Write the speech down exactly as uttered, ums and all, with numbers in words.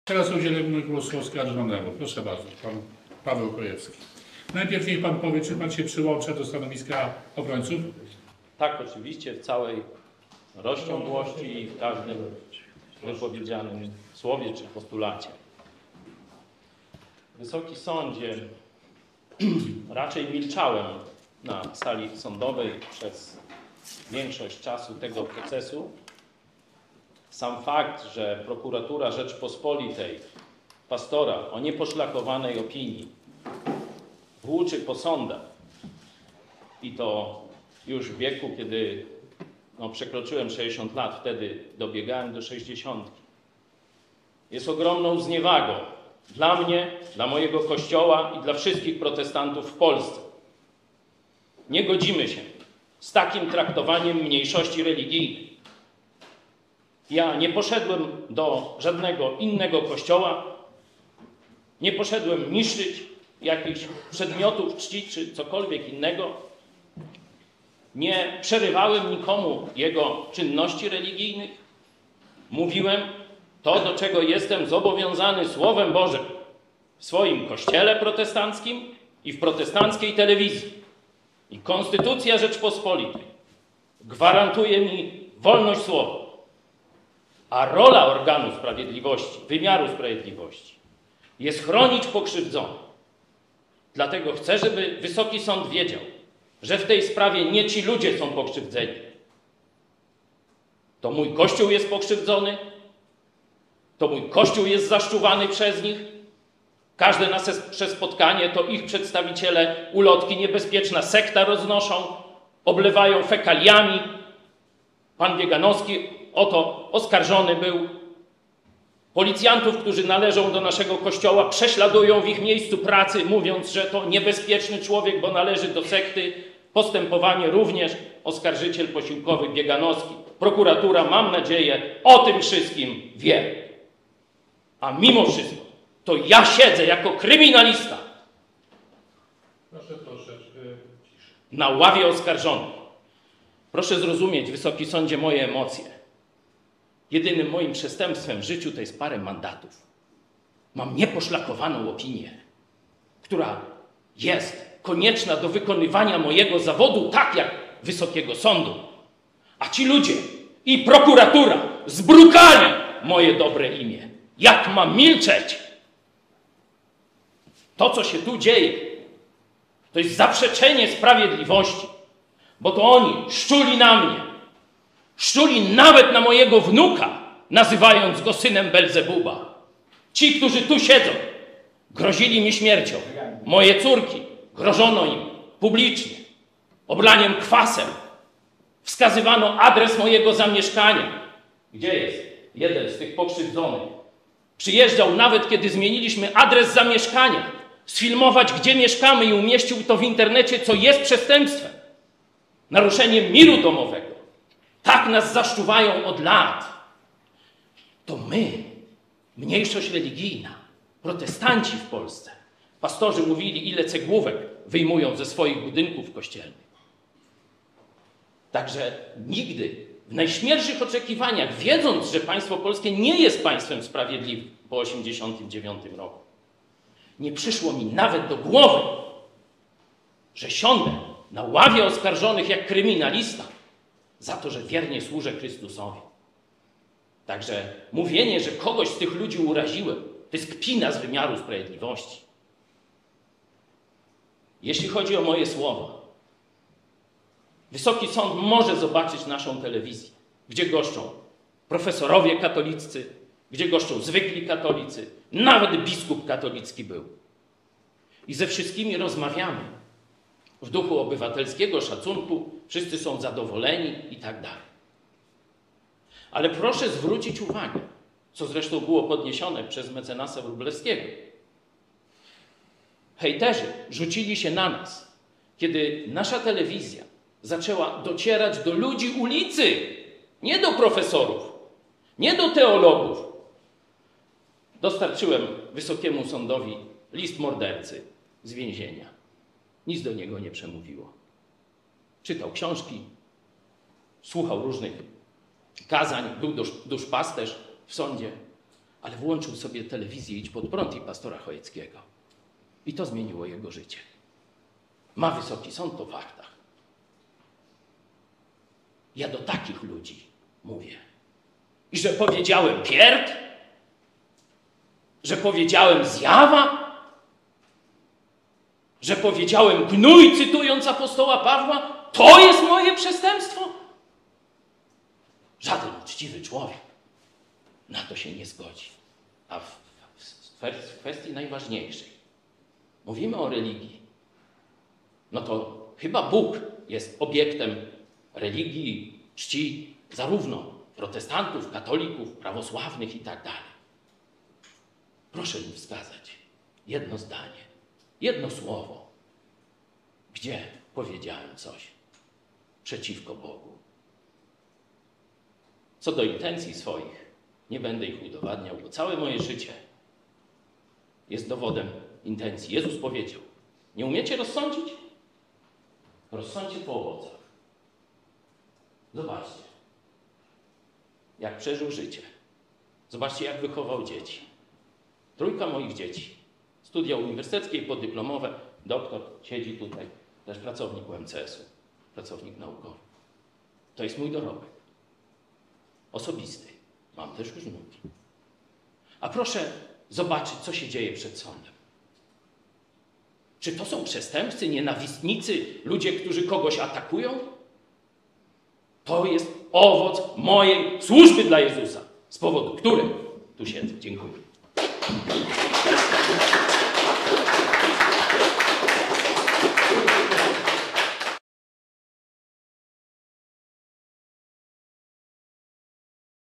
Teraz udzielimy głosu oskarżonemu. Proszę bardzo, pan Paweł Krojewski. Najpierw niech pan powie, czy pan się przyłącza do stanowiska obrońców? Tak, oczywiście, w całej rozciągłości i w każdym wypowiedzianym słowie czy postulacie. Wysoki Sądzie, raczej milczałem na sali sądowej przez większość czasu tego procesu. Sam fakt, że prokuratura Rzeczpospolitej pastora o nieposzlakowanej opinii włóczy po sądach i to już w wieku, kiedy no, przekroczyłem sześćdziesiąt lat, wtedy dobiegałem do sześćdziesiątki, jest ogromną zniewagą dla mnie, dla mojego Kościoła i dla wszystkich protestantów w Polsce. Nie godzimy się z takim traktowaniem mniejszości religijnej. Ja nie poszedłem do żadnego innego kościoła, nie poszedłem niszczyć jakichś przedmiotów czci czy cokolwiek innego. Nie przerywałem nikomu jego czynności religijnych. Mówiłem to, do czego jestem zobowiązany Słowem Bożym w swoim kościele protestanckim i w protestanckiej telewizji. I Konstytucja Rzeczpospolitej gwarantuje mi wolność słowa. A rola organu sprawiedliwości, wymiaru sprawiedliwości jest chronić pokrzywdzonych. Dlatego chcę, żeby Wysoki Sąd wiedział, że w tej sprawie nie ci ludzie są pokrzywdzeni. To mój Kościół jest pokrzywdzony, to mój Kościół jest zaszczuwany przez nich. Każde nasze spotkanie to ich przedstawiciele ulotki niebezpieczna sekta roznoszą, oblewają fekaliami. Pan Bieganowski oto oskarżony był. Policjantów, którzy należą do naszego kościoła, prześladują w ich miejscu pracy, mówiąc, że to niebezpieczny człowiek, bo należy do sekty. Postępowanie również oskarżyciel posiłkowy Bieganowski. Prokuratura, mam nadzieję, o tym wszystkim wie. A mimo wszystko to ja siedzę jako kryminalista Proszę troszeczkę ciszy. na ławie oskarżonych. Proszę zrozumieć, Wysoki Sądzie, moje emocje. Jedynym moim przestępstwem w życiu to jest parę mandatów. Mam nieposzlakowaną opinię, która jest konieczna do wykonywania mojego zawodu, tak jak Wysokiego Sądu. A ci ludzie i prokuratura zbrukali moje dobre imię. Jak mam milczeć? To, co się tu dzieje, to jest zaprzeczenie sprawiedliwości, bo to oni szczuli na mnie. Szczuli nawet na mojego wnuka, nazywając go synem Belzebuba. Ci, którzy tu siedzą, grozili mi śmiercią. Moje córki, grożono im publicznie, oblaniem kwasem. Wskazywano adres mojego zamieszkania. Gdzie jest jeden z tych pokrzywdzonych? Przyjeżdżał nawet, kiedy zmieniliśmy adres zamieszkania, sfilmować, gdzie mieszkamy i umieścił to w internecie, co jest przestępstwem. Naruszeniem miru domowego. Tak nas zaszczuwają od lat. To my, mniejszość religijna, protestanci w Polsce, pastorzy mówili, ile cegłówek wyjmują ze swoich budynków kościelnych. Także nigdy, w najśmielszych oczekiwaniach, wiedząc, że państwo polskie nie jest państwem sprawiedliwym po osiemdziesiątym dziewiątym roku, nie przyszło mi nawet do głowy, że siądę na ławie oskarżonych jak kryminalista za to, że wiernie służę Chrystusowi. Także mówienie, że kogoś z tych ludzi uraziłem, to jest kpina z wymiaru sprawiedliwości. Jeśli chodzi o moje słowa, Wysoki Sąd może zobaczyć naszą telewizję, gdzie goszczą profesorowie katoliccy, gdzie goszczą zwykli katolicy, nawet biskup katolicki był. I ze wszystkimi rozmawiamy w duchu obywatelskiego szacunku, wszyscy są zadowoleni i tak dalej. Ale proszę zwrócić uwagę, co zresztą było podniesione przez mecenasa Wróblewskiego. Hejterzy rzucili się na nas, kiedy nasza telewizja zaczęła docierać do ludzi ulicy, nie do profesorów, nie do teologów. Dostarczyłem Wysokiemu Sądowi list mordercy z więzienia. Nic do niego nie przemówiło. Czytał książki, słuchał różnych kazań, był dusz, duszpasterz w sądzie, ale włączył sobie telewizję Idź Pod Prąd i pastora Chojeckiego. I to zmieniło jego życie. Ma wysoki sąd, to w faktach. Ja do takich ludzi mówię. I że powiedziałem pierd? Że powiedziałem zjawa? Że powiedziałem gnój, cytując apostoła Pawła? To jest moje przestępstwo? Żaden uczciwy człowiek na to się nie zgodzi. A w, w kwestii najważniejszej, mówimy o religii, no to chyba Bóg jest obiektem religii, czci zarówno protestantów, katolików, prawosławnych i tak dalej. Proszę mi wskazać jedno zdanie, jedno słowo, gdzie powiedziałem coś przeciwko Bogu. Co do intencji swoich, nie będę ich udowadniał, bo całe moje życie jest dowodem intencji. Jezus powiedział, nie umiecie rozsądzić? Rozsądźcie po owocach. Zobaczcie, jak przeżył życie. Zobaczcie, jak wychował dzieci. Trójka moich dzieci. Studia uniwersyteckie i podyplomowe. Doktor siedzi tutaj, też pracownik U M C S u, pracownik naukowy. To jest mój dorobek. Osobisty. Mam też już wnuki. A proszę zobaczyć, co się dzieje przed sądem. Czy to są przestępcy, nienawistnicy, ludzie, którzy kogoś atakują? To jest owoc mojej służby dla Jezusa, z powodu którym tu siedzę. Dziękuję.